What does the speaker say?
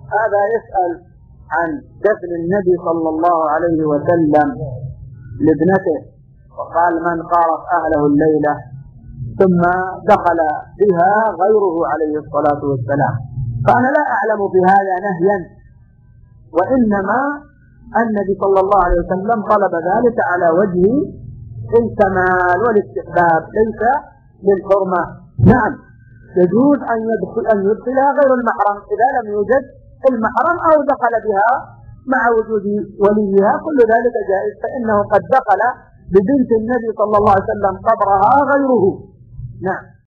هذا يسأل عن دفن النبي صلى الله عليه وسلم لابنته، وقال من قارف أهله الليلة ثم دخل بها غيره عليه الصلاة والسلام. فأنا لا أعلم بهذا نهيا، وإنما النبي صلى الله عليه وسلم طلب ذلك على وجه الكمال والاستحباب ليس للحرمة. نعم يجوز أن يدخلها غير المحرم إذا لم يوجد المحرم، أو دخل بها مع وجود وليها، كل ذلك جائز، فإنه قد دخل ببنت النبي صلى الله عليه وسلم قبرها غيره. نعم.